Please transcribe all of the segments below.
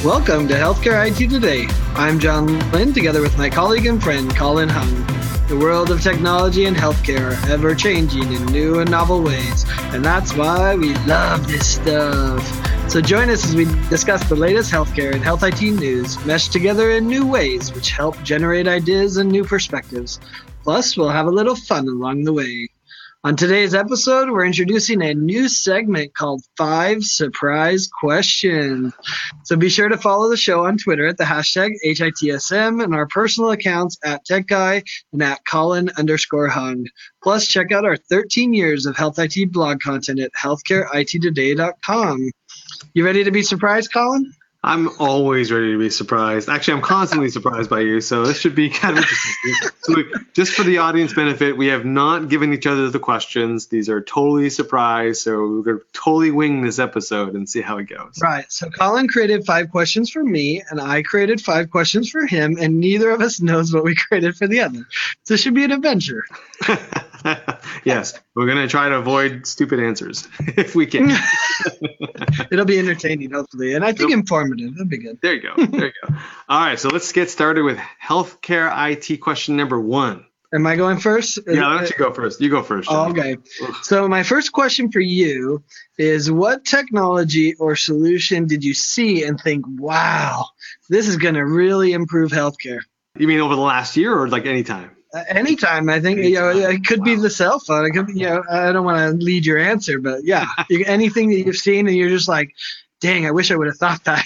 Welcome to Healthcare IT Today. I'm John Lynn, together with my colleague and friend, Colin Hung. The world of technology and healthcare are ever-changing in new and novel ways, and that's why we love this stuff. So join us as we discuss the latest healthcare and health IT news, meshed together in new ways, which help generate ideas and new perspectives. Plus, we'll have a little fun along the way. On today's episode, we're introducing a new segment called 5 Surprise Questions. So be sure to follow the show on Twitter at the hashtag HITSM and our personal accounts at TechGuy and at Colin_Hung. Plus, check out our 13 years of health IT blog content at healthcareittoday.com. You ready to be surprised, Colin? I'm always ready to be surprised. Actually, I'm constantly surprised by you, so this should be kind of interesting. So just for the audience benefit, we have not given each other the questions. These are totally surprise, so we're going to totally wing this episode and see how it goes. Right. So Colin created 5 questions for me, and I created 5 questions for him, and neither of us knows what we created for the other. So it should be an adventure. Yes, we're going to try to avoid stupid answers if we can. It'll be entertaining, hopefully, and I think informative. That'll be good. There you go. All right, so let's get started with healthcare IT question number 1. Am I going first? Yeah, I'll let you go first. You go first, John. Okay. So my first question for you is, what technology or solution did you see and think, wow, this is going to really improve healthcare? You mean over the last year or like anytime? Anytime, I think. It could be the cell phone. It could be, I don't want to lead your answer, but yeah, anything that you've seen and you're just like, dang, I wish I would have thought that.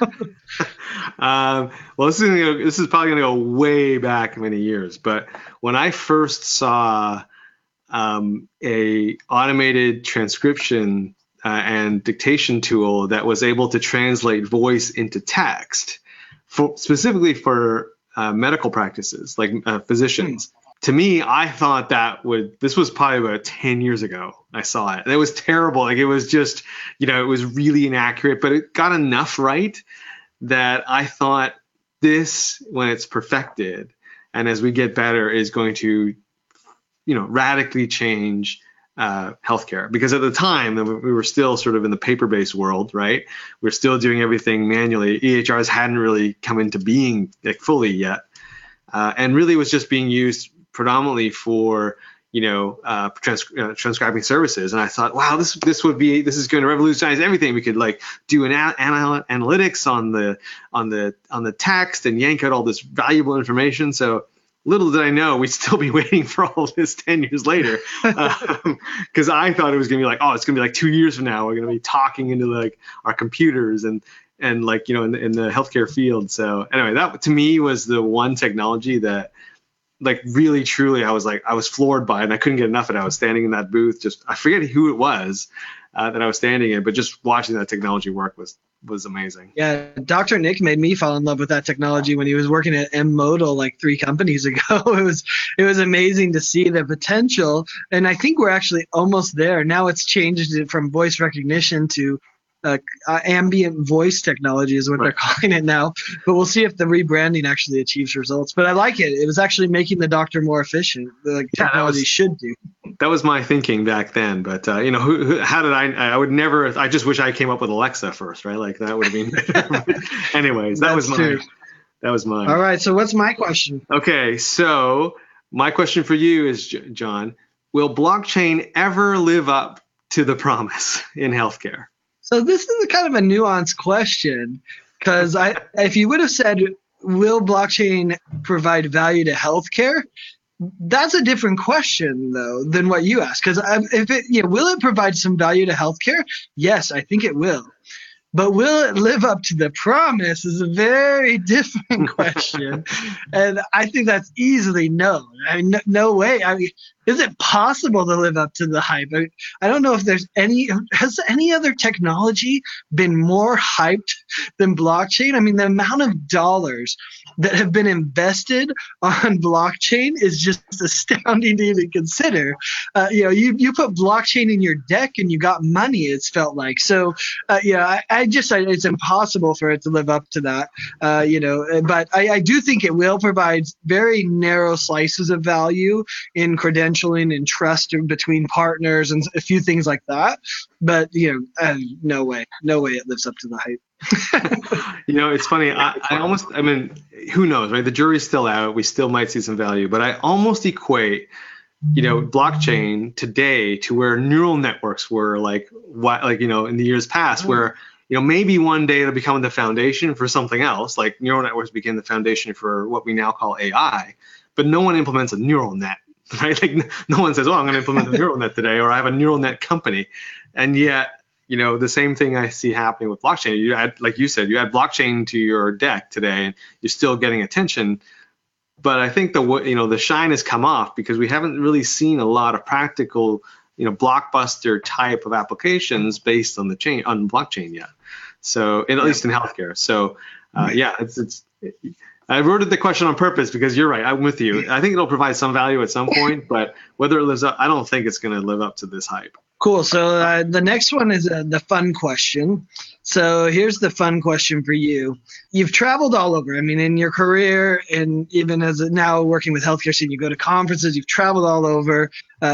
Well, this is probably going to go way back many years, but when I first saw a automated transcription and dictation tool that was able to translate voice into text, specifically for medical practices, like physicians. To me, I thought this was probably about 10 years ago. I saw it. And it was terrible. Like, it was just, it was really inaccurate, but it got enough right that I thought this, when it's perfected, and as we get better, is going to, radically change healthcare. Because at the time, we were still sort of in the paper-based world, right? We're still doing everything manually. EHRs hadn't really come into being fully yet, and really was just being used predominantly for transcribing services. And I thought, wow, this is going to revolutionize everything. We could do analytics on the text and yank out all this valuable information. So little did I know we'd still be waiting for all this 10 years later, because I thought it was going to be it's going to be 2 years from now. We're going to be talking into our computers and in the healthcare field. So anyway, that to me was the one technology that really truly I was floored by it, and I couldn't get enough of it. I was standing in that booth, I forget who it was that I was standing in, but just watching that technology work was amazing. Yeah, Dr. Nick made me fall in love with that technology when he was working at M-Modal 3 companies ago. It was amazing to see the potential, and I think we're actually almost there. Now it's changed it from voice recognition to ambient voice technology is what they're calling it now. But we'll see if the rebranding actually achieves results. But I like it. It was actually making the doctor more efficient. Technology should do. That was my thinking back then. But how did I would never. I just wish I came up with Alexa first, right? That would have been better. Anyways, that was mine. All right. So what's my question? Okay. So my question for you is, John, will blockchain ever live up to the promise in healthcare? So this is kind of a nuanced question, because if you would have said, will blockchain provide value to healthcare? That's a different question, though, than what you asked. Because will it provide some value to healthcare? Yes, I think it will. But will it live up to the promise is a very different question. And I think that's easily no. I mean, no way. I mean, is it possible to live up to the hype? I don't know if has any other technology been more hyped than blockchain? I mean, the amount of dollars that have been invested on blockchain is just astounding to even consider. You put blockchain in your deck and you got money, it's felt like. So, it's impossible for it to live up to that, but I do think it will provide very narrow slices of value in credentialing and trust between partners and a few things like that. But, no way it lives up to the hype. It's funny. I mean, who knows, right? The jury's still out. We still might see some value, but I almost equate, blockchain today to where neural networks were in the years past, where, maybe one day it'll become the foundation for something else. Like neural networks became the foundation for what we now call AI, but no one implements a neural net, right? Like no one says, oh, I'm going to implement a neural net today, or I have a neural net company. And yet, the same thing I see happening with blockchain. You add, like you said, you add blockchain to your deck today, and you're still getting attention. But I think the shine has come off because we haven't really seen a lot of practical, blockbuster type of applications based on blockchain yet. So, at least in healthcare. So, I wrote the question on purpose because you're right. I'm with you. I think it'll provide some value at some point, but whether it lives up, I don't think it's going to live up to this hype. Cool. So the next one is the fun question. So here's the fun question for you. You've traveled all over. I mean, in your career, and even as now working with healthcare, so you go to conferences, you've traveled all over.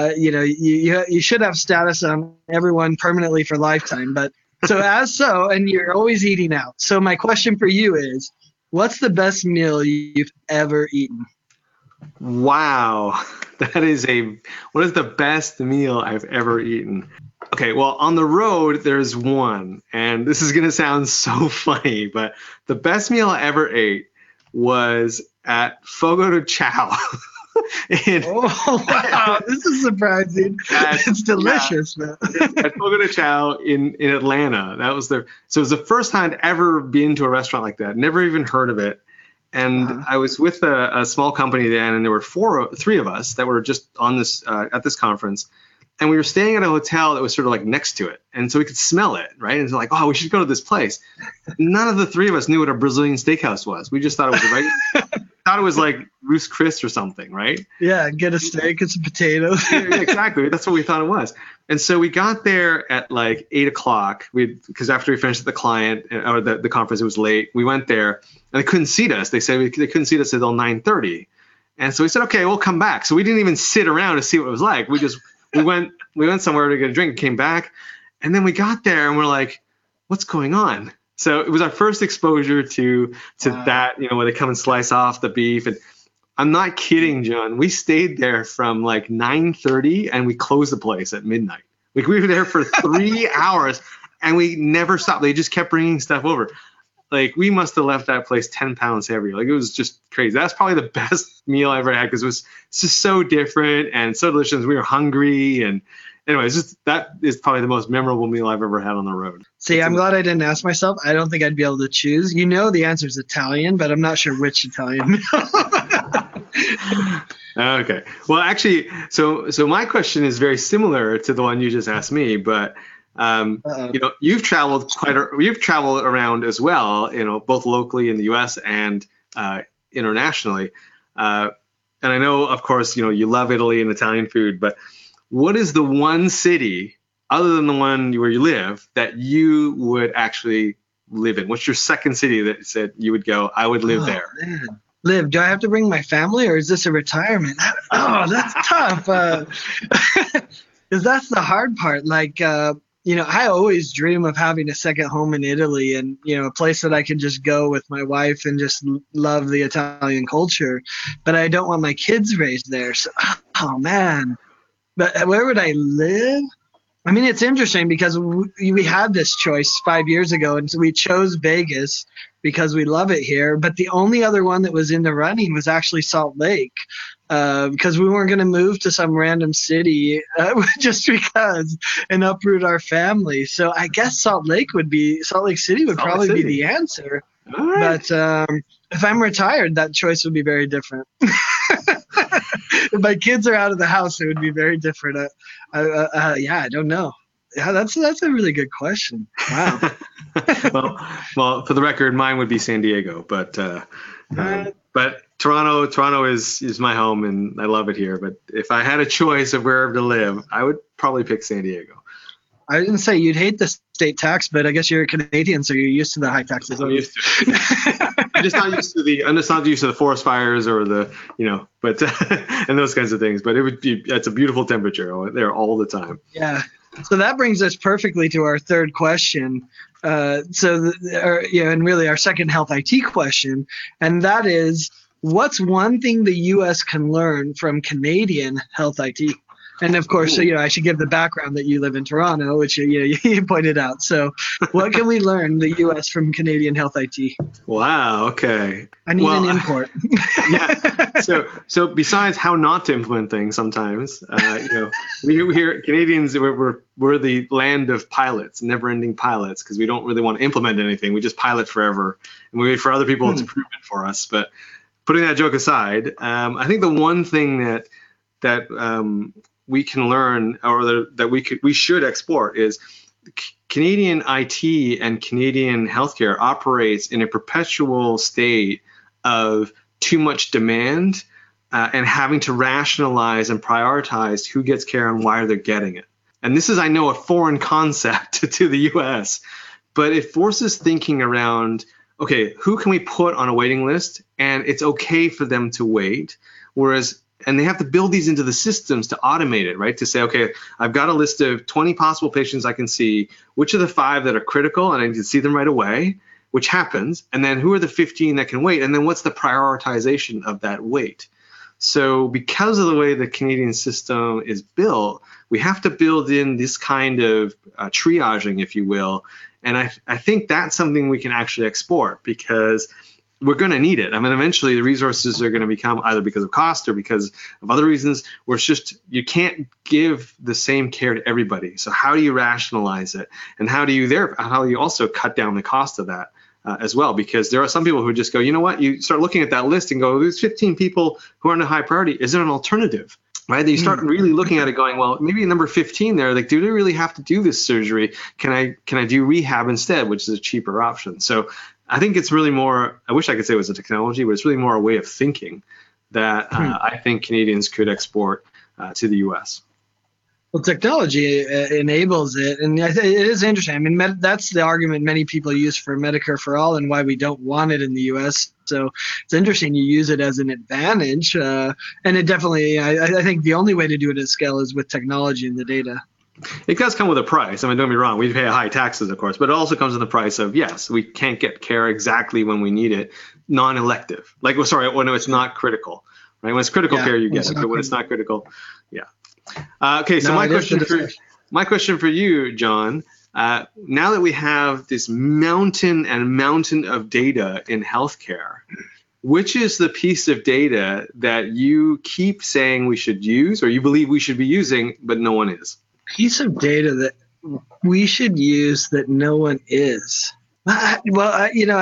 You should have status on everyone permanently for lifetime. But and you're always eating out. So my question for you is, what's the best meal you've ever eaten? Wow. What is the best meal I've ever eaten? Okay, well, on the road, there's one, and this is going to sound so funny, but the best meal I ever ate was at Fogo de Chao. Oh, wow. This is surprising. It's delicious, man. At Fogo de Chao in Atlanta. So it was the first time I'd ever been to a restaurant like that. Never even heard of it. And I was with a small company then, and there were three of us that were just on this at this conference, and we were staying at a hotel that was sort of like next to it, and so we could smell it, right? And it's like, oh, we should go to this place. None of the three of us knew what a Brazilian steakhouse was. We just thought it was thought it was like Ruth's Chris or something, right? Yeah, get a steak, get some potatoes. Yeah, exactly. That's what we thought it was. And so we got there at like 8:00. Because after we finished the client or the conference, it was late. We went there and they couldn't seat us. They said they couldn't seat us until 9:30. And so we said, okay, we'll come back. So we didn't even sit around to see what it was like. We went somewhere to get a drink, came back, and then we got there and we're like, what's going on? So it was our first exposure to that, where they come and slice off the beef. And I'm not kidding, John. We stayed there from like 9:30 and we closed the place at midnight. Like we were there for 3 hours and we never stopped. They just kept bringing stuff over. Like we must have left that place 10 pounds heavier. Like it was just crazy. That's probably the best meal I ever had because it was just so different and so delicious. We were hungry. And anyways, that is probably the most memorable meal I've ever had on the road. See, I'm glad I didn't ask myself. I don't think I'd be able to choose. The answer is Italian, but I'm not sure which Italian meal. Okay. Well, actually, so my question is very similar to the one you just asked me, but you've traveled around as well, both locally in the U.S. and internationally. And I know, of course, you love Italy and Italian food, but what is the one city other than the one where you live that you would actually live in? What's your second city that said you would go, I would live there? Man. Live. Do I have to bring my family or is this a retirement? Oh, that's tough. Because that's the hard part. Like, I always dream of having a second home in Italy and, a place that I can just go with my wife and just love the Italian culture. But I don't want my kids raised there. So, oh, man. But where would I live? I mean, it's interesting because we had this choice 5 years ago, and so we chose Vegas because we love it here. But the only other one that was in the running was actually Salt Lake because we weren't going to move to some random city just because and uproot our family. So I guess Salt Lake City would probably be the answer. Right. But if I'm retired, that choice would be very different. If my kids are out of the house, it would be very different. I don't know. Yeah, that's a really good question. Wow. well, for the record, mine would be San Diego, but Toronto is my home and I love it here. But if I had a choice of wherever to live, I would probably pick San Diego. I didn't say you'd hate the state tax, but I guess you're a Canadian, so you're used to the high taxes. I'm used to it. I'm just not used to the forest fires or but and those kinds of things. But it's a beautiful temperature there all the time. Yeah. So that brings us perfectly to our third question. And really our second health IT question, and that is, what's one thing the U.S. can learn from Canadian health IT? And of course, I should give the background that you live in Toronto, which you pointed out. So, what can we learn the U.S. from Canadian health IT? Wow. Okay. I need an import. Yeah. So besides how not to implement things, sometimes we hear Canadians, we're the land of pilots, never-ending pilots, because we don't really want to implement anything. We just pilot forever, and we wait for other people to prove it for us. But putting that joke aside, I think the one thing that we can learn, or that we should export, is Canadian IT and Canadian healthcare operates in a perpetual state of too much demand and having to rationalize and prioritize who gets care and why they're getting it. And this is, I know, a foreign concept to the US, but it forces thinking around, okay, who can we put on a waiting list? And it's okay for them to wait. And they have to build these into the systems to automate it, right? To say, okay, I've got a list of 20 possible patients I can see. Which are the 5 that are critical and I need to see them right away, which happens. And then who are the 15 that can wait? And then what's the prioritization of that wait? So because of the way the Canadian system is built, we have to build in this kind of triaging, if you will. And I think that's something we can actually export, because we're going to need it. I mean, eventually the resources are going to become, either because of cost or because of other reasons, where it's just, you can't give the same care to everybody. So how do you rationalize it? And how do you also cut down the cost of that as well? Because there are some people who just go, you know what, you start looking at that list and go, there's 15 people who aren't a high priority. Is there an alternative? Right? Then you start really looking at it going, well, maybe number 15 there, like, do they really have to do this surgery? Can I do rehab instead, which is a cheaper option? So I think it's really more, I wish I could say it was a technology, but it's really more a way of thinking that I think Canadians could export to the US. Well, technology enables it, and it is interesting. I mean, that's the argument many people use for Medicare for All and why we don't want it in the U.S. So it's interesting you use it as an advantage, and it definitely, I think the only way to do it at scale is with technology and the data. It does come with a price. I mean, don't get me wrong, we pay high taxes, of course, but it also comes with the price of, yes, we can't get care exactly when we need it, non-elective. Like, when it's not critical, right? When it's critical care, you get it, but when it's not critical, yeah. Okay, so my question for you, John, now that we have this mountain of data in healthcare, which is the piece of data that you keep saying we should use, or you believe we should be using, but no one is? Piece of data that we should use that no one is. Well,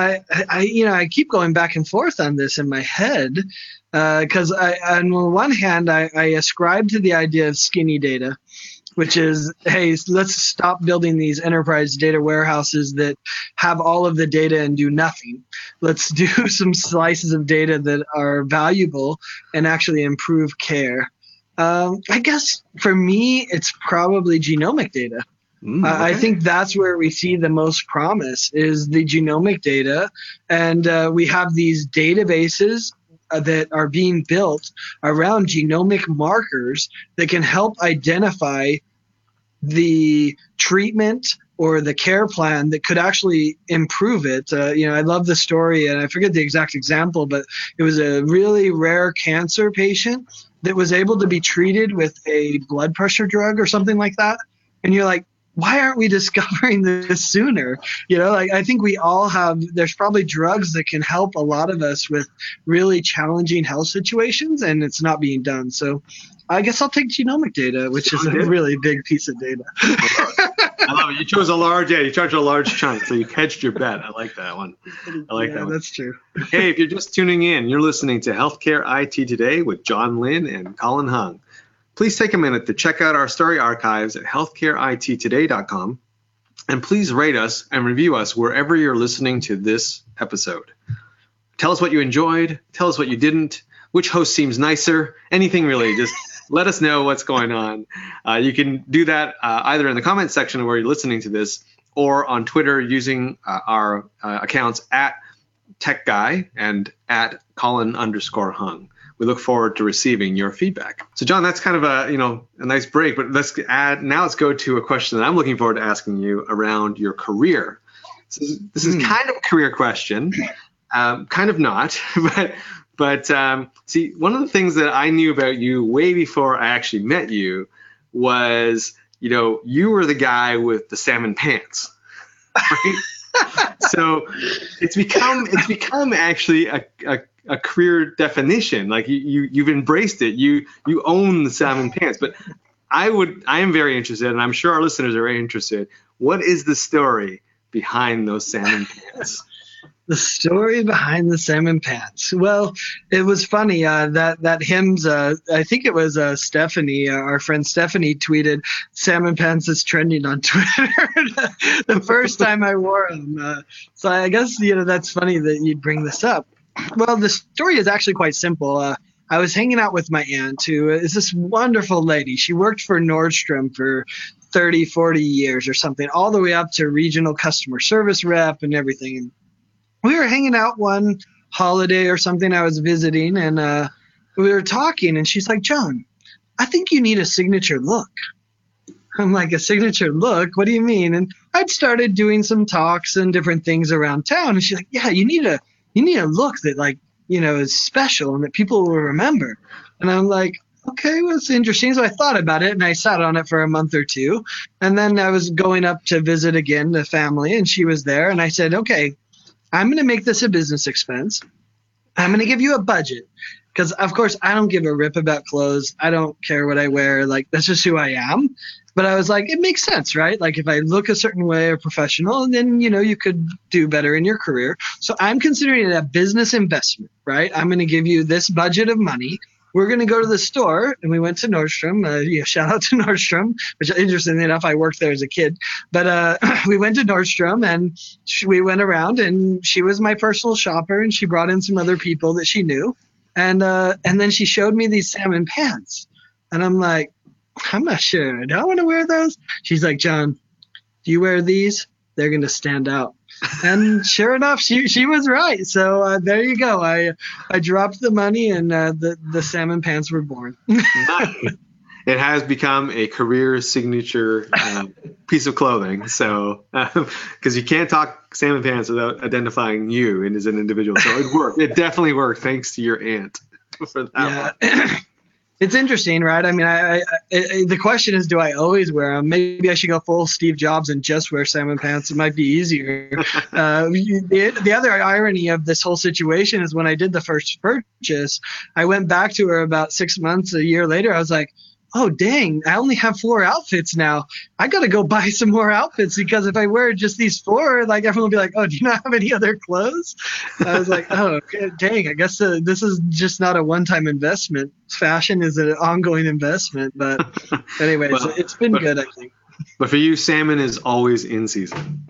I keep going back and forth on this in my head, because on one hand, I ascribe to the idea of skinny data, which is, hey, let's stop building these enterprise data warehouses that have all of the data and do nothing. Let's do some slices of data that are valuable and actually improve care. I guess for me, it's probably genomic data. Okay. I think that's where we see the most promise, is the genomic data. And we have these databases that are being built around genomic markers that can help identify the treatment or the care plan that could actually improve it. I love the story, and I forget the exact example, but it was a really rare cancer patient that was able to be treated with a blood pressure drug or something like that. And you're like, why aren't we discovering this sooner? I think we all there's probably drugs that can help a lot of us with really challenging health situations, and it's not being done. So I guess I'll take genomic data, which is a really big piece of data. I love it. You chose you charged a large chunk, so you hedged your bet. I like that one. Yeah, that's true. Hey, if you're just tuning in, you're listening to Healthcare IT Today with John Lynn and Colin Hung. Please take a minute to check out our story archives at healthcareitttoday.com, and please rate us and review us wherever you're listening to this episode. Tell us what you enjoyed. Tell us what you didn't. Which host seems nicer? Anything really. Just let us know what's going on. You can do that either in the comments section where you're listening to this, or on Twitter using our accounts at TechGuy and at Colin_Hung. we look forward to receiving your feedback. So John, that's kind of a nice break, but let's go to a question that I'm looking forward to asking you around your career. So this is kind of a career question, kind of not, but see, one of the things that I knew about you way before I actually met you was, you were the guy with the salmon pants, right? So it's become actually a career definition. Like you've embraced it. You own the salmon pants. But I am very interested, and I'm sure our listeners are very interested. What is the story behind those salmon pants? The story behind the salmon pants. Well, it was funny that hymns. I think it was Stephanie, our friend Stephanie, tweeted salmon pants is trending on Twitter the first time I wore them. So I guess that's funny that you'd bring this up. Well, the story is actually quite simple. I was hanging out with my aunt, who is this wonderful lady. She worked for Nordstrom for 30, 40 years or something, all the way up to regional customer service rep and everything. We were hanging out one holiday or something. I was visiting, and we were talking, and she's like, John, I think you need a signature look. I'm like, a signature look? What do you mean? And I'd started doing some talks and different things around town, and she's like, yeah, you need a look that is special and that people will remember. And I'm like, okay, well, it's interesting. So I thought about it, and I sat on it for a month or two. And then I was going up to visit again the family, and she was there, and I said, okay, I'm going to make this a business expense. I'm going to give you a budget because, of course, I don't give a rip about clothes. I don't care what I wear. Like, that's just who I am. But I was like, it makes sense, right? Like, if I look a certain way or professional, then, you could do better in your career. So I'm considering it a business investment, right? I'm going to give you this budget of money. We're going to go to the store, and we went to Nordstrom. Shout out to Nordstrom, which, interestingly enough, I worked there as a kid. But we went to Nordstrom, and we went around, and she was my personal shopper, and she brought in some other people that she knew. And then she showed me these salmon pants. And I'm like, I'm not sure. Do I want to wear those? She's like, John, do you wear these? They're going to stand out. And sure enough, she was right. So there you go. I dropped the money, and the salmon pants were born. It has become a career signature piece of clothing. So because you can't talk salmon pants without identifying you as an individual. So it worked. It definitely worked thanks to your aunt for that. Yeah. It's interesting, right? I mean, the question is, do I always wear them? Maybe I should go full Steve Jobs and just wear salmon pants. It might be easier. The other irony of this whole situation is when I did the first purchase, I went back to her about 6 months, a year later. I was like, oh, dang, I only have 4 outfits now. I got to go buy some more outfits because if I wear just these 4, like everyone will be like, oh, do you not have any other clothes? I was like, oh, dang, I guess this is just not a one-time investment. Fashion is an ongoing investment. But anyways, well, it's been good, I think. But for you, salmon is always in season.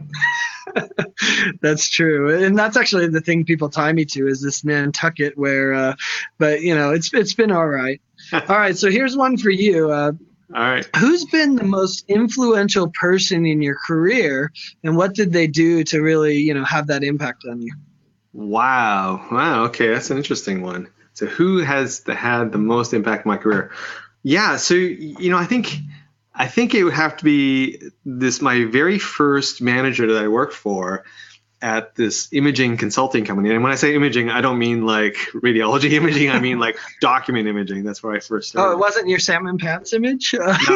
That's true. And that's actually the thing people tie me to is this Nantucket where, but it's been all right. All right. So here's one for you. All right. Who's been the most influential person in your career, and what did they do to really, have that impact on you? Wow. Okay. That's an interesting one. So who has had the most impact on my career? Yeah. So, I think it would have to be my very first manager that I worked for at this imaging consulting company. And when I say imaging, I don't mean like radiology imaging. I mean like document imaging. That's where I first started. Oh, it wasn't your salmon pants image?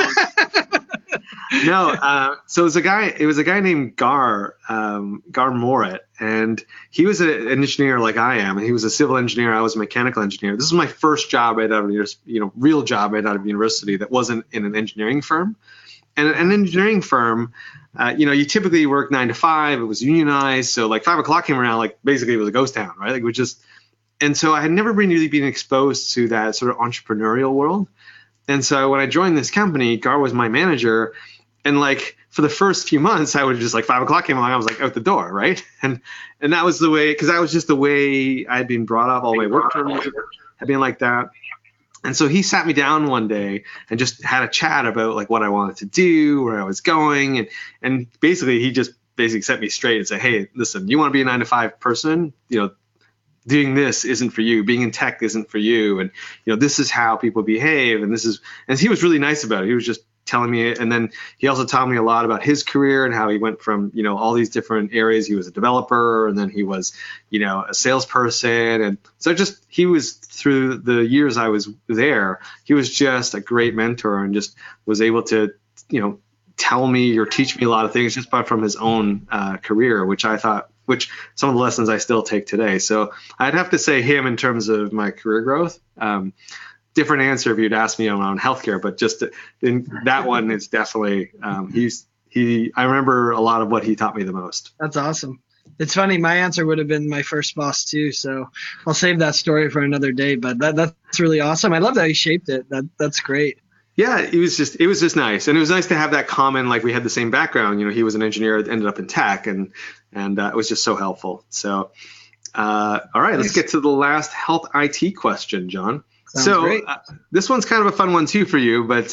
No. So it was a guy named Gar Moret, and he was an engineer like I am, and he was a civil engineer. I was a mechanical engineer. This is my first job right out of real job right out of university that wasn't in an engineering firm. And an engineering firm, you typically work 9 to 5. It was unionized, so like 5 o'clock came around, like basically it was a ghost town, right? Like it was just, and so I had never really been exposed to that sort of entrepreneurial world. And so when I joined this company, Gar was my manager, and like for the first few months, I would just like 5 o'clock came along, I was like out the door, right? And that was the way, because that was just the way I'd been brought up. All my work terms had been like that. And so he sat me down one day and just had a chat about like what I wanted to do, where I was going. And basically he just set me straight and said, hey, listen, you want to be a 9 to 5 person, doing this isn't for you, being in tech isn't for you, and this is how people behave, and he was really nice about it. He was just telling me it. And then he also taught me a lot about his career and how he went from all these different areas. He was a developer, and then he was a salesperson, and so he was, through the years I was there, he was just a great mentor, and just was able to tell me or teach me a lot of things just from his own career, which some of the lessons I still take today. So I'd have to say him in terms of my career growth. Different answer if you'd asked me around healthcare, but just in that one is definitely I remember a lot of what he taught me the most. That's awesome. It's funny, my answer would have been my first boss too, so I'll save that story for another day, but that's really awesome. I love that he shaped it. That's great. Yeah, it was just nice, and it was nice to have that common, like we had the same background. He was an engineer, ended up in tech, and it was just so helpful. So all right, let's get to the last health IT question, John. So this one's kind of a fun one too for you, but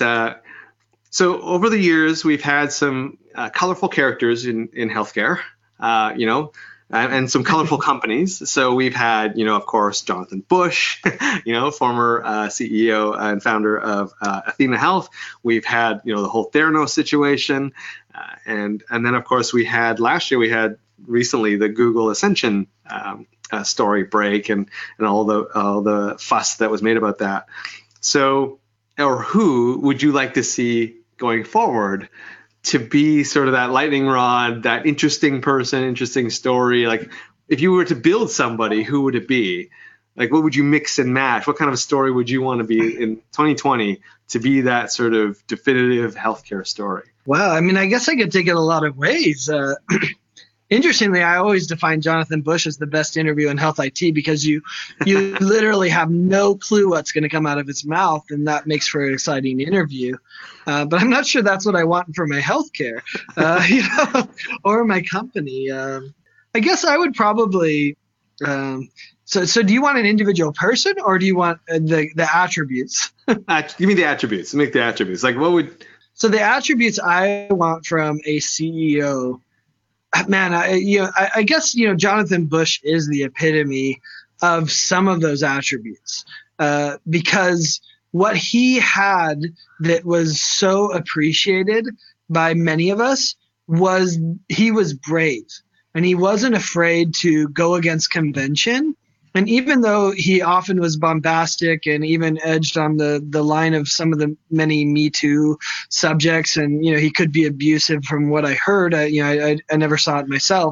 so over the years we've had some colorful characters in healthcare, and some colorful companies. So we've had, of course, Jonathan Bush, former CEO and founder of Athena Health. We've had, the whole Theranos situation, and then of course last year we had recently the Google Ascension story break and all the fuss that was made about that. So, or who would you like to see going forward to be sort of that lightning rod, that interesting person, interesting story? Like, if you were to build somebody, who would it be? Like, what would you mix and match? What kind of a story would you want to be in 2020 to be that sort of definitive healthcare story? Well, I mean, I guess I could take it a lot of ways. Interestingly, I always define Jonathan Bush as the best interview in health IT because you literally have no clue what's going to come out of his mouth, and that makes for an exciting interview. But I'm not sure that's what I want for my healthcare, or my company. I guess I would probably. So do you want an individual person, or do you want the attributes? Give me the attributes. Make the attributes. Like, what would? So the attributes I want from a CEO. Man, I guess, Jonathan Bush is the epitome of some of those attributes, because what he had that was so appreciated by many of us was he was brave, and he wasn't afraid to go against convention. And even though he often was bombastic and even edged on the line of some of the many Me Too subjects, and he could be abusive from what I heard. I never saw it myself.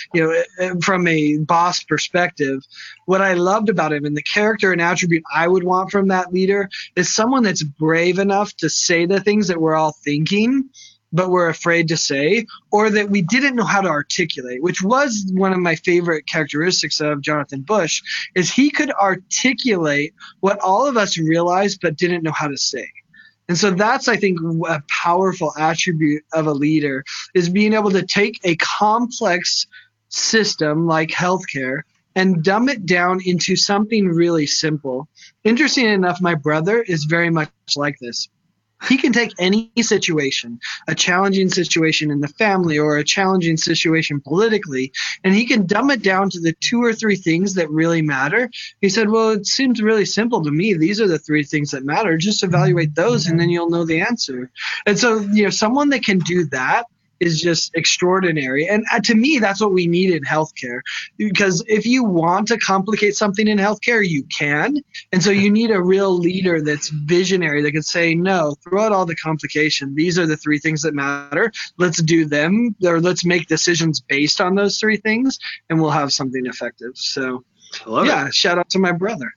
From a boss perspective, what I loved about him and the character and attribute I would want from that leader is someone that's brave enough to say the things that we're all thinking, but we're afraid to say, or that we didn't know how to articulate, which was one of my favorite characteristics of Jonathan Bush, is he could articulate what all of us realized but didn't know how to say. And so that's, I think, a powerful attribute of a leader, is being able to take a complex system like healthcare and dumb it down into something really simple. Interesting enough, my brother is very much like this. He can take any situation, a challenging situation in the family or a challenging situation politically, and he can dumb it down to the 2 or 3 things that really matter. He said, well, it seems really simple to me. These are the 3 things that matter. Just evaluate those, and then you'll know the answer. And so, someone that can do that is just extraordinary. And to me, that's what we need in healthcare, because if you want to complicate something in healthcare, you can. And so you need a real leader that's visionary, that can say, no, throughout all the complication, these are the 3 things that matter. Let's do them, or let's make decisions based on those 3 things, and we'll have something effective. So yeah, shout out to my brother.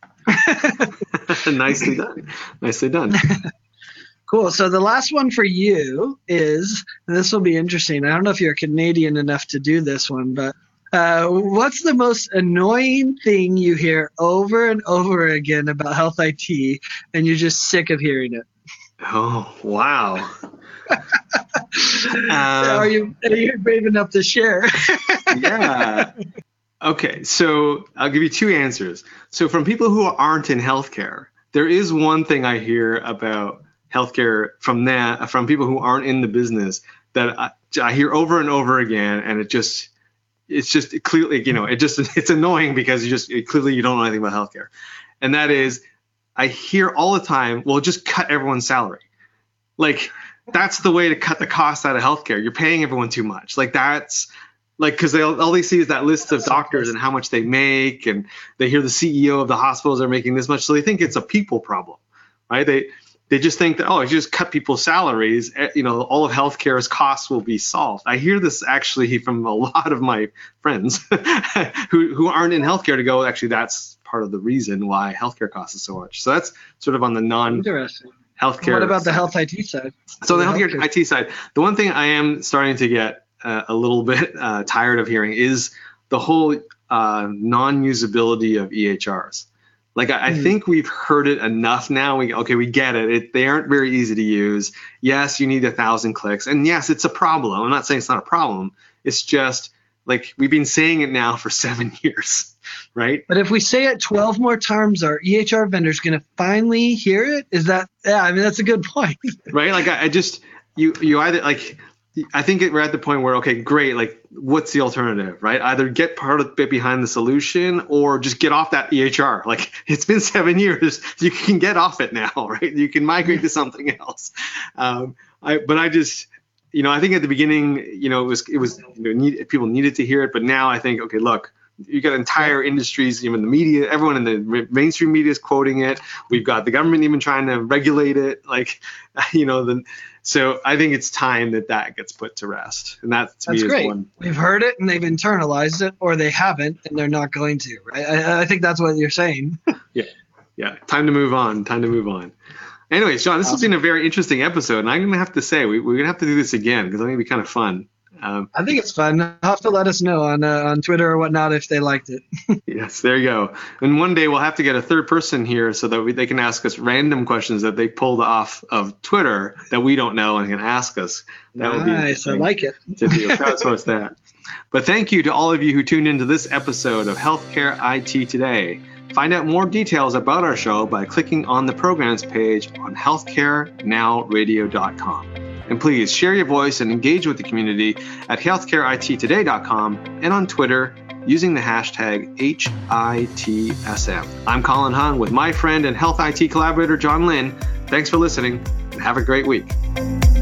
Nicely done. Nicely done. Cool. So the last one for you is, and this will be interesting. I don't know if you're Canadian enough to do this one, but what's the most annoying thing you hear over and over again about health IT, and you're just sick of hearing it? Oh, wow. Are you brave enough to share? Yeah. Okay. So I'll give you 2 answers. So from people who aren't in healthcare, there is one thing I hear about healthcare from people who aren't in the business that I hear over and over again, and it just it's just clearly, it's annoying because clearly you don't know anything about healthcare. And that is, I hear all the time, well, just cut everyone's salary. Like, that's the way to cut the cost out of healthcare. You're paying everyone too much. Like, that's like, because all they see is that list of doctors and how much they make, and they hear the CEO of the hospitals are making this much, so they think it's a people problem, right? They just think that, if you just cut people's salaries, all of healthcare's costs will be solved. I hear this actually from a lot of my friends who aren't in healthcare to go, actually, that's part of the reason why healthcare costs so much. So that's sort of on the non-healthcare. What about the health IT side? So the healthcare IT side, the one thing I am starting to get a little bit tired of hearing is the whole non-usability of EHRs. Like, I think we've heard it enough now. We get it. They aren't very easy to use. Yes, you need 1,000 clicks. And yes, it's a problem. I'm not saying it's not a problem. It's just like we've been saying it now for 7 years, right? But if we say it 12 more times, our EHR vendor's going to finally hear it? That's a good point. Right? Like, you either, like, I think we're at the point where, okay, great, like, what's the alternative, right? Either get part of the bit behind the solution or just get off that EHR. Like, it's been 7 years. You can get off it now, right? You can migrate to something else. I think at the beginning, it was people needed to hear it, but now I think, okay, look, you got entire industries, even the media, everyone in the mainstream media is quoting it. We've got the government even trying to regulate it. Like, so I think it's time that gets put to rest. And that, to me, is great. one. They've heard it and they've internalized it, or they haven't and they're not going to, right? I think that's what you're saying. Yeah. Time to move on. Anyways, John, this has been a very interesting episode, and I'm going to have to say we're going to have to do this again because I think it'd be kind of fun. I think it's fun. You'll have to let us know on Twitter or whatnot if they liked it. Yes, there you go. And one day we'll have to get a third person here so that they can ask us random questions that they pulled off of Twitter that we don't know and can ask us. That would be nice. I like it. To crowdsource that. But thank you to all of you who tuned into this episode of Healthcare IT Today. Find out more details about our show by clicking on the programs page on healthcarenowradio.com. And please share your voice and engage with the community at healthcareittoday.com and on Twitter using the hashtag HITSM. I'm Colin Hung with my friend and health IT collaborator, John Lynn. Thanks for listening and have a great week.